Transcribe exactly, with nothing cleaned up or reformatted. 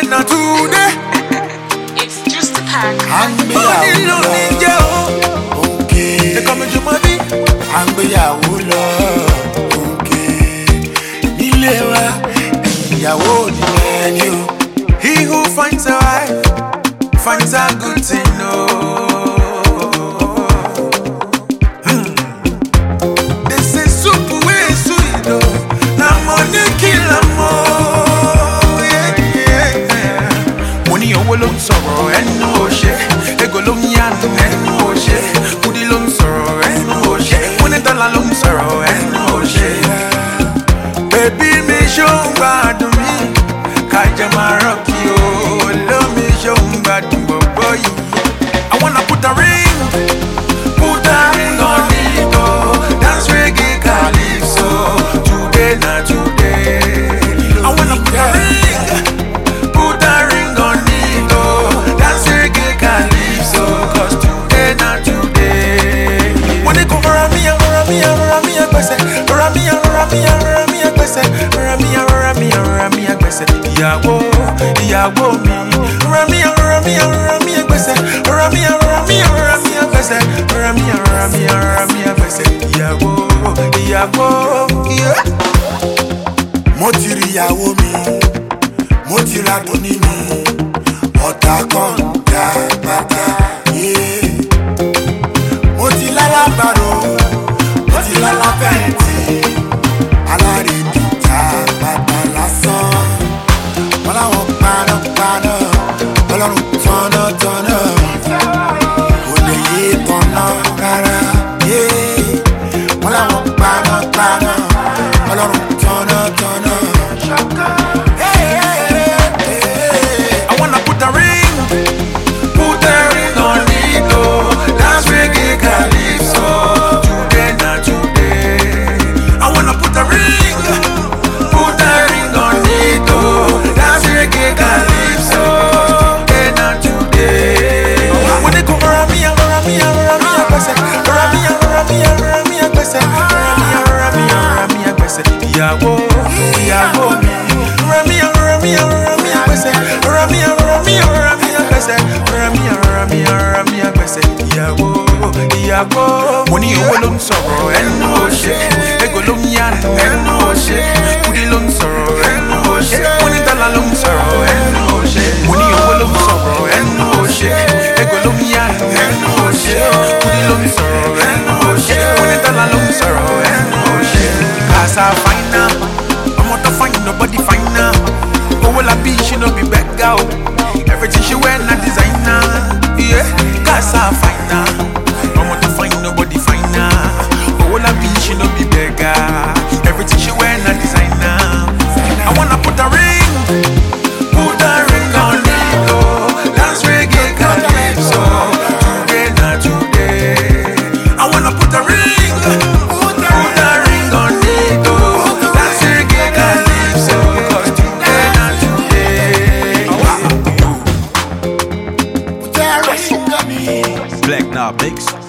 not today. It's just a pack. Money lonely, yeah. Okay. They come into my beat. Angbeyawo lọ. Okay. Nilewa, ìyàwó ni ẹni o. He who finds a wife finds a good thing, no. Hmm. They say soup way sweet, no. Now money kill 'em all. Yeah, yeah, yeah. Money owó ló ń sọ̀rọ̀ ẹnu òṣè. Ego ló ń yanu ẹnu òṣè. Kudi ló ń sọ̀rọ̀ ẹnu òṣè. Money dọ́là ló ń sọ̀rọ̀ ẹnu òṣè. Baby mi ṣó ń gbádùn mi. Kaja Maroki, oh, love me, show me bad boy. I wanna put a ring, put a ring on it, oh, dance reggae calypso, today not today. I wanna put a ring, put a ring on it, oh, dance reggae calypso, cause today not today. When they come around me, around me, around me, around me, around me, around me, around me, around me, around me, around me, ìyàwó, ìyàwó mi. Rami, rami, rami, ẹgbẹ́sẹ̀. Rami, rami, rami, ẹgbẹ́sẹ̀. Rami, rami, rami, ẹgbẹ́sẹ̀. Ìyàwó, ìyàwó, yeah. Mo ti rí ìyàwó mi, mo ti ra tóní mi. Ọ̀tá kan dá bàtà, yeah. Mo ti lálàbàrò, mo ti lálàfẹ̀yìntì. Alárèdè já bàtà lásán. Wọ́n láwọn paná paná, Ọlọ́run tọ́nà tọ́nà, kò lè yé tọ́nà rárá. Wọ́n láwọn paná paná, Ọlọ́run tọ́nà tọ́nà. I wanna put a ring, put a ring on it, oh, dance reggae calypso, today not today. I wanna put a ring, put a ring on it, oh, dance reggae calypso, today not today. When they come around me, around me, around me, around me, around me, around me, around me, around me, around me, ìyàwó, ìyàwó mi. Around me, around me, around me, around me, around me, around me, around me, around me, around me, ìyàwó, ìyàwó. Money owó ló ń sọ̀rọ̀ ẹnu òṣè. Ego ló ń yanu ẹnu òṣè. Kudi ló ń sọ̀rọ̀ ẹnu òṣè. Money dọ́là ló ń sọ̀rọ̀ ẹnu òṣè. Money owó ló ń sọ̀rọ̀ ẹnu òṣè. Ego ló ń yanu ẹnu òṣè. Kudi ló ń sọ̀rọ̀ ẹnu òṣè. Money dọ́là ló ń sọ̀rọ̀ ẹnu òṣè. Kasa fina, ọmọ tó fine nobody fina. Owó la bí she no be beggar o. Everything she wear na designer. Yeah, Kasa fina, ọmọ tó fine nobody fina. Owó la bí she no be beggar. Everything she wear na designer. I wanna put a ring, put a ring on it, oh, dance reggae calypso, today not today. I wanna put a ring, put a ring on it, oh, dance reggae calypso, cause today not today. Black Knob Mix.